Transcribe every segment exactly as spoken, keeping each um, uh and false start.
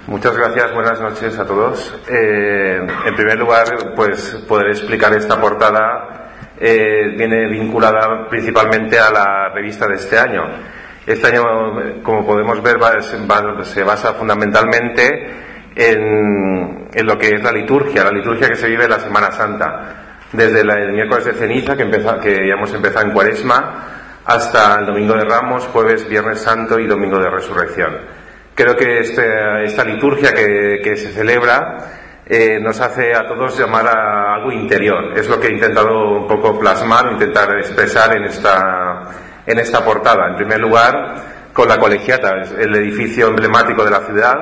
Muchas gracias, buenas noches a todos. Eh, en primer lugar, pues poder explicar esta portada eh, viene vinculada principalmente a la revista de este año. Este año, como podemos ver, va, va, se basa fundamentalmente en, en lo que es la liturgia, la liturgia que se vive en la Semana Santa, desde la, el miércoles de ceniza, que, empezó, que ya hemos empezado en Cuaresma, hasta el domingo de Ramos, jueves, viernes santo y domingo de resurrección. Creo que este, esta liturgia que, que se celebra eh, nos hace a todos llamar a algo interior. Es lo que he intentado un poco plasmar, intentar expresar en esta, en esta portada. En primer lugar, con la colegiata, el edificio emblemático de la ciudad.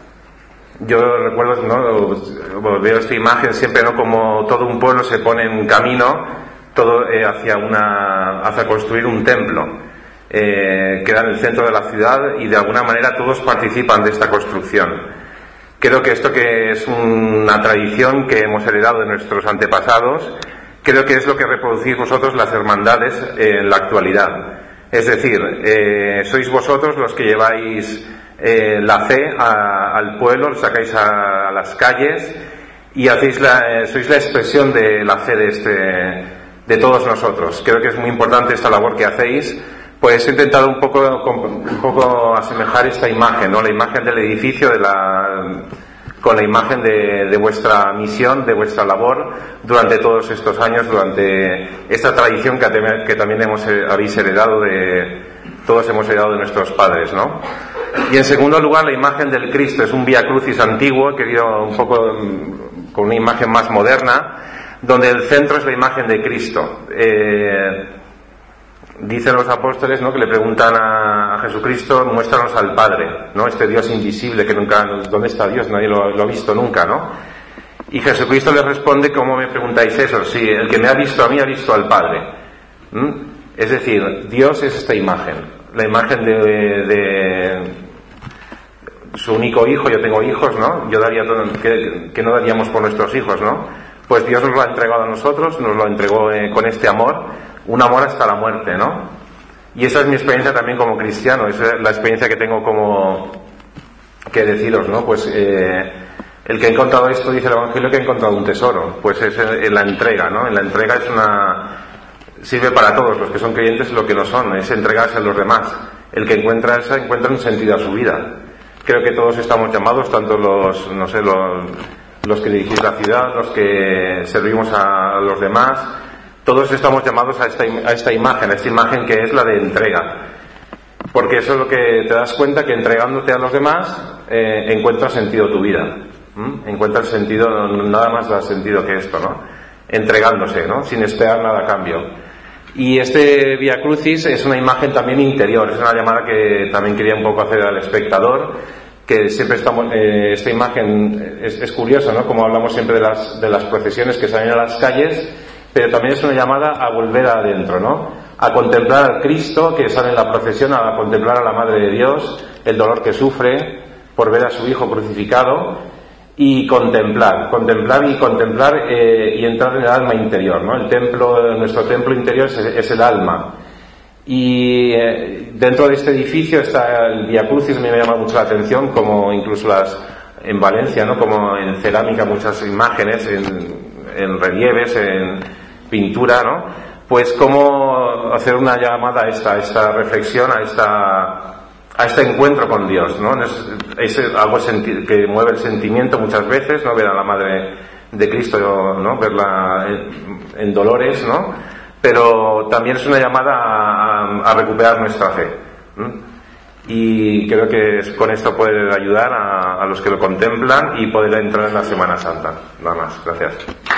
Yo recuerdo, ¿no? Veo esta imagen siempre, ¿no? Como todo un pueblo se pone en camino, todo eh, hacia una, hacia construir un templo. Eh, queda en el centro de la ciudad y de alguna manera todos participan de esta construcción. Creo que esto, que es una tradición que hemos heredado de nuestros antepasados, creo que es lo que reproducís vosotros, las hermandades, eh, en la actualidad. Es decir, eh, sois vosotros los que lleváis eh, la fe a, al pueblo, lo sacáis a, a las calles y hacéis la, eh, sois la expresión de la fe de, este, de todos nosotros. Creo que es muy importante esta labor que hacéis. Pues he intentado un poco, un poco asemejar esta imagen, ¿no? La imagen del edificio de la, con la imagen de, de vuestra misión, de vuestra labor durante todos estos años, durante esta tradición que, que también hemos, habéis heredado de, todos hemos heredado de nuestros padres, ¿no? Y en segundo lugar, la imagen del Cristo. Es un Vía Crucis antiguo, he querido un poco con una imagen más moderna, donde el centro es la imagen de Cristo. Eh, Dicen los apóstoles, ¿no?, que le preguntan a, a Jesucristo: muéstranos al Padre, ¿no? Este Dios invisible que nunca, ¿dónde está Dios? Nadie lo, lo ha visto nunca, ¿no? Y Jesucristo les responde: ¿cómo me preguntáis eso? Sí, el que me ha visto a mí ha visto al Padre. ¿Mm? Es decir, Dios es esta imagen, la imagen de, de su único hijo. Yo tengo hijos, ¿no? Yo daría todo, que, que no daríamos por nuestros hijos, ¿no? Pues Dios nos lo ha entregado a nosotros, nos lo entregó eh, con este amor. Un amor hasta la muerte, ¿no? Y esa es mi experiencia también como cristiano, esa es la experiencia que tengo como que deciros, ¿no? Pues eh, el que ha encontrado esto, dice el Evangelio, que ha encontrado un tesoro. Pues es en la entrega, ¿no? En la entrega es una... sirve para todos, los que son creyentes y los que no son, es entregarse a los demás. El que encuentra esa, encuentra un sentido a su vida. Creo que todos estamos llamados, tanto los, no sé, los, los que dirigís la ciudad, los que servimos a los demás, todos estamos llamados a esta, a esta imagen, a esta imagen que es la de entrega. Porque eso es lo que te das cuenta, que entregándote a los demás eh, encuentras sentido tu vida. ¿Mm? Encuentras sentido, nada más da sentido que esto, ¿no? Entregándose, ¿no? Sin esperar nada a cambio. Y este Vía Crucis es una imagen también interior, es una llamada que también quería un poco hacer al espectador, que siempre estamos, eh, esta imagen es, es curiosa, ¿no? Como hablamos siempre de las, de las procesiones que salen a las calles, pero también es una llamada a volver adentro, ¿no? A contemplar al Cristo que sale en la procesión, a contemplar a la Madre de Dios, el dolor que sufre por ver a su Hijo crucificado, y contemplar, contemplar y contemplar eh, y entrar en el alma interior, ¿no? El templo, nuestro templo interior es, es el alma. Y eh, dentro de este edificio está el Vía Crucis. A mí me llama mucho la atención, como incluso las en Valencia, ¿no? Como en cerámica, muchas imágenes, en, en relieves, en pintura, ¿no? Pues cómo hacer una llamada a esta, a esta reflexión, a esta, a este encuentro con Dios, ¿no? Es, es algo senti- que mueve el sentimiento muchas veces, ¿no? Ver a la Madre de Cristo, ¿no? Verla en, en dolores, ¿no? Pero también es una llamada a, a, a recuperar nuestra fe. ¿Mm? Y creo que con esto puede ayudar a, a los que lo contemplan y poder entrar en la Semana Santa. Nada más. Gracias.